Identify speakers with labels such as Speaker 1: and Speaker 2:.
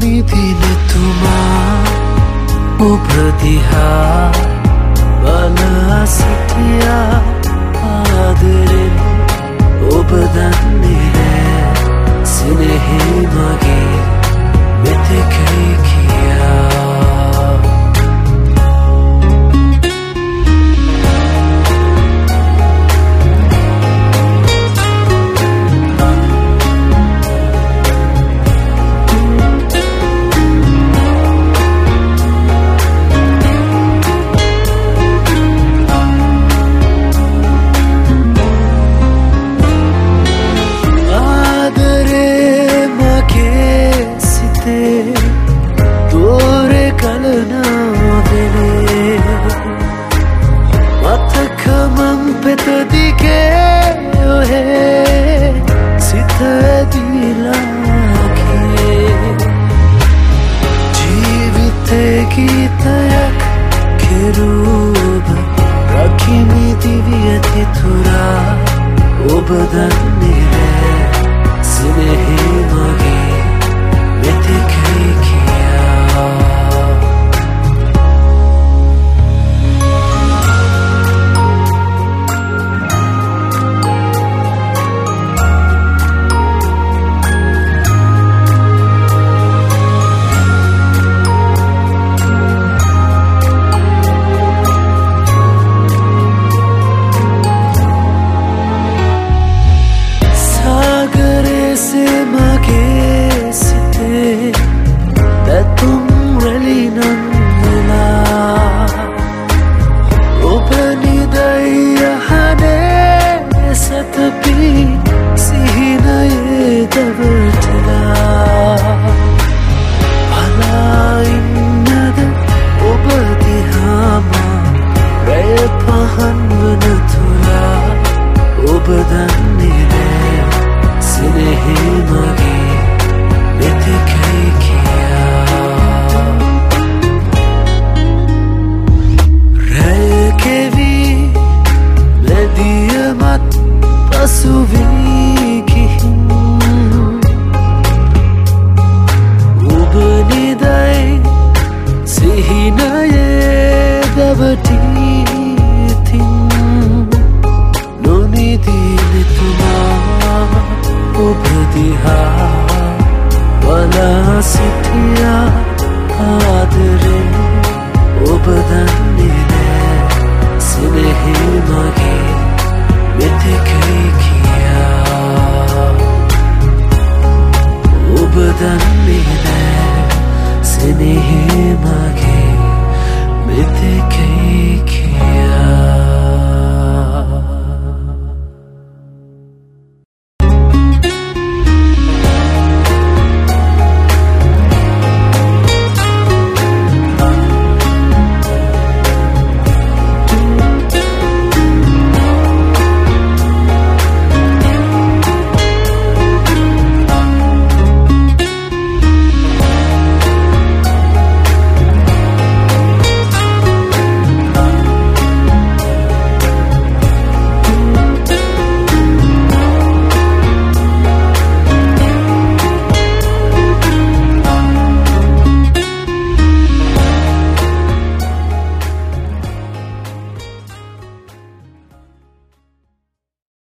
Speaker 1: නිදිනතුමා ඔබ දිහා බලා සිටියා ආදරෙන් ඔබ දන්නේ නෑ සෙනෙහි මගේ මෙතෙකයි කියා ගීතයක් කෙරුව රකිමි දිවියති තුරා ඔබ දන්නේ නෑ සෙනෙහි මගේ මෙතෙකයි කියා ඔබ දන්නේ නෑ සෙනෙහි මගේ මෙතෙකයි කියා රැය කෙවී ලැදියමත් පසු වී ගිහින් ඔබ නිදයි සිහිනයේ දැවටී ඔබ දිහා බලා සිටියා ආදරෙන් ඔබ දන්නේ නෑ සෙනෙහි මගේ මෙතෙකයි කියා ඔබ දන්නේ නෑ සෙනෙහි මගේ මෙතෙකයි කියා